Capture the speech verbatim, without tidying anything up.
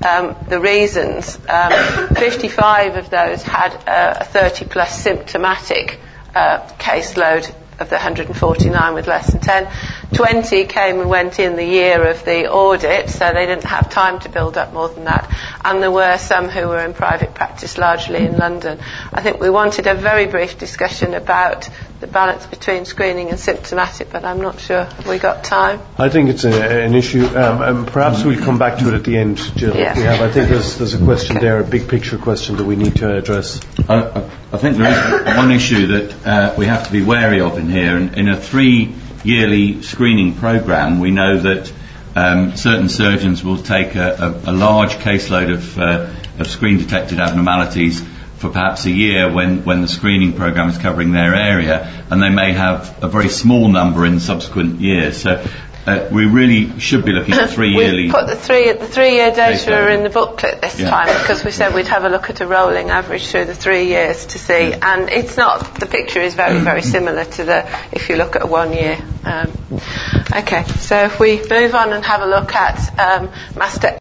um, the reasons, um, fifty-five of those had uh, a thirty plus symptomatic uh, caseload of the one hundred forty-nine with less than ten. twenty came and went in the year of the audit, so they didn't have time to build up more than that. And there were some who were in private practice, largely in London. I think we wanted a very brief discussion about the balance between screening and symptomatic, but I'm not sure. Have we got time? I think it's a, an issue, um, and perhaps we'll come back to it at the end, Jill. Yeah. We have. I think there's, there's a question there, a big picture question that we need to address. I, I think there is one issue that uh, we have to be wary of in here. In, in a three-yearly screening programme, we know that um, certain surgeons will take a, a, a large caseload of, uh, of screen-detected abnormalities for perhaps a year when, when the screening programme is covering their area, and they may have a very small number in subsequent years. So uh, we really should be looking at three yearly. We put the three the three-year data are in the booklet this yeah. time, because we said we'd have a look at a rolling average through the three years to see, yeah. and it's not. The picture is very very similar to the if you look at a one year. Um, okay, so if we move on and have a look at um, mastectomy.